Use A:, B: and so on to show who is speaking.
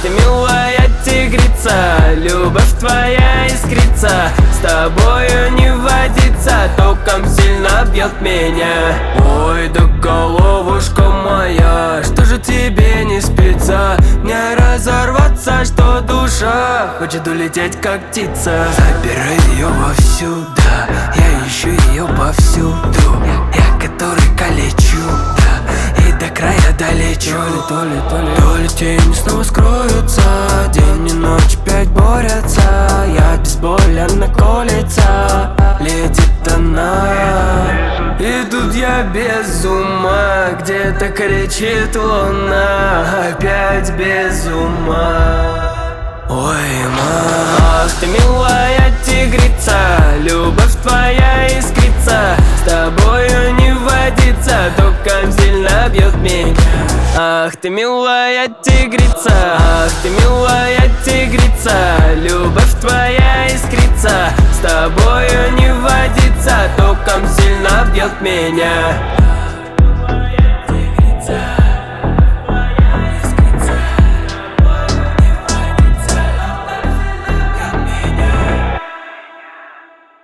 A: ты милая тигрица, любовь твоя искрится, с тобою не водится, током сильно бьет меня. Ой, да головушка моя, что же тебе не спится? Не разорваться, что душа хочет улететь как птица. Забирай ее вовсюду, я ищу ее повсюду, я который калечу, и до края долечу. То ли тени снова скроются, день и ночь опять борются, я безболенно колется, летит она. И тут я без ума, где-то кричит луна, опять без ума. Ой, ах ты милая тигрица, любовь твоя искрится, с тобою не водится, током сильно бьет меня. Ах ты милая тигрица, ах ты милая тигрица, любовь твоя искрится, с тобою не водится, током сильно бьет меня.